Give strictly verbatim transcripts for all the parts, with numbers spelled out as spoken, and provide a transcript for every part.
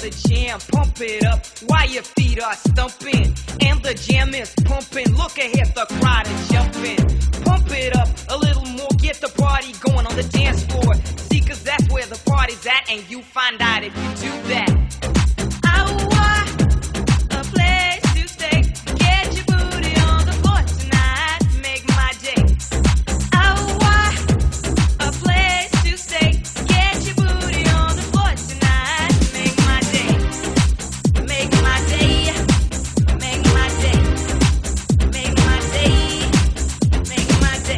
the jam, pump it up while your feet are stumping. And the jam is pumping, look ahead, the crowd is jumping. Pump it up a little more, get the party going on the dance floor. See, cause that's where the party's at, and you find out if you do that. I want a place to stay, get your booty on the floor tonight, make my day. I want a place to stay, get your booty on the floor tonight, make my day. Make my day, make my day, make my day, make my day.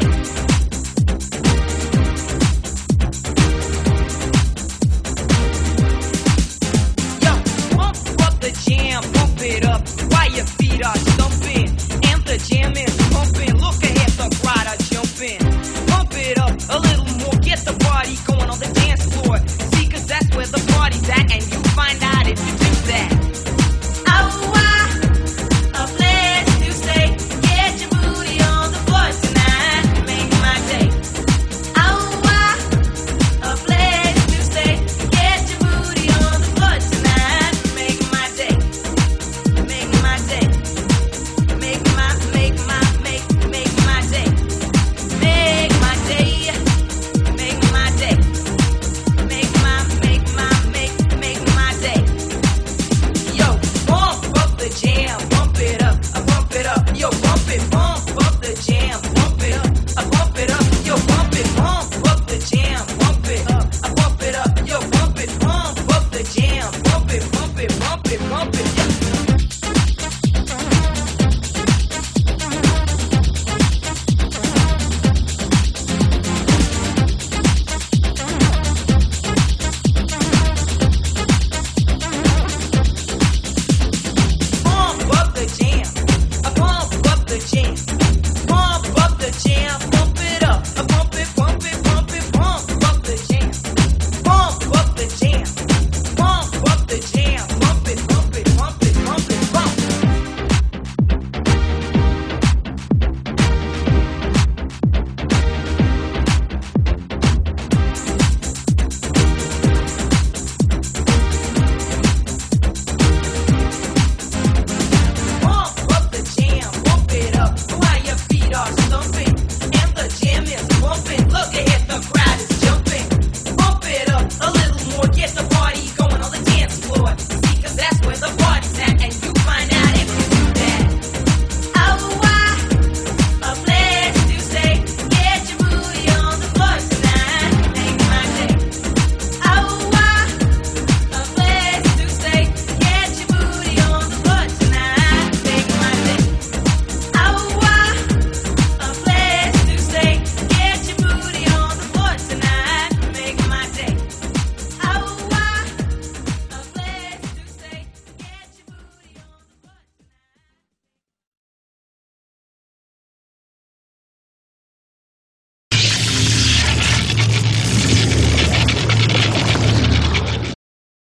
Yo, pump up the jam, pump it up while your feet are stumping. And the jam is pumping,